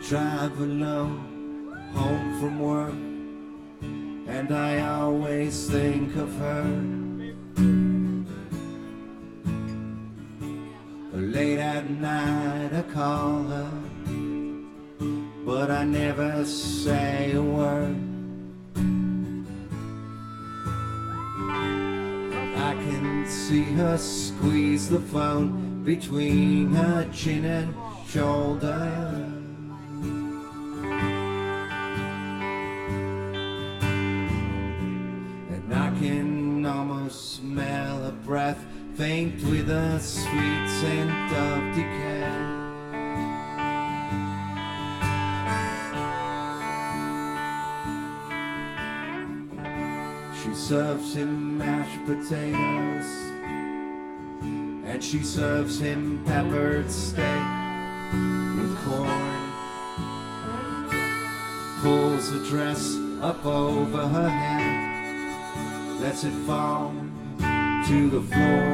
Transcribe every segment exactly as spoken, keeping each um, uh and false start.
drive alone home from work, and I always think of her. Late at night I call her, but I never say a word. I can see her squeeze the phone between her chin and shoulder. And I can almost smell her breath, faint with a sweet scent of decay. She serves him mashed potatoes, and she serves him peppered steak with corn. Pulls the dress up over her head, lets it fall to the floor.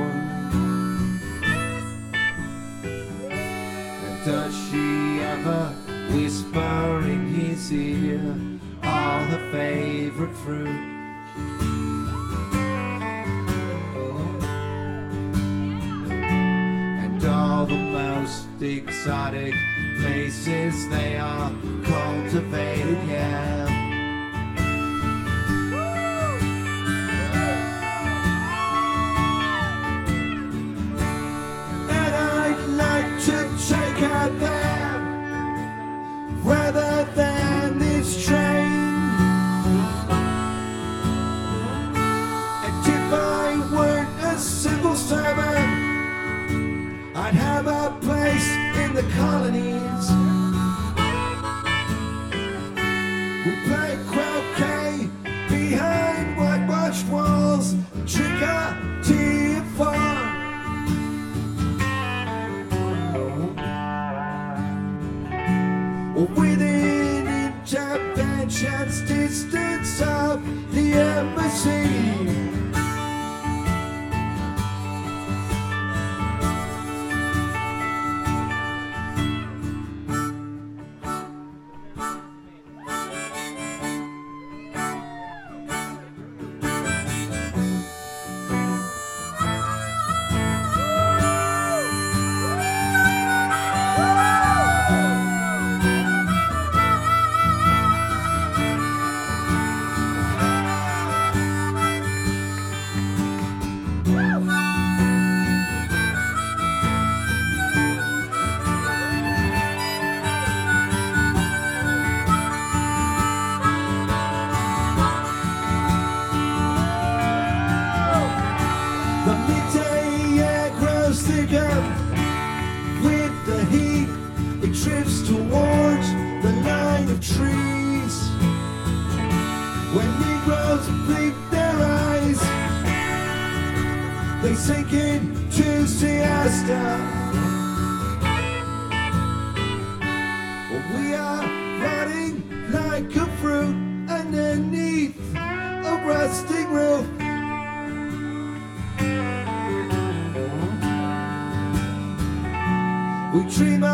And does she ever whisper in his ear all her favorite fruit? And all the most exotic places they are cultivated, yeah. There, rather than this train. And if I weren't a civil servant, I'd have a place in the colonies. We play croquet behind whitewashed walls, drink a tea at four. Within inch of chance distance of the embassy. The midday air grows thicker with the heat. It drifts towards the line of trees. When Negroes blink their eyes, they sink into siesta. We are rotting like a fruit underneath a rusting roof. We dream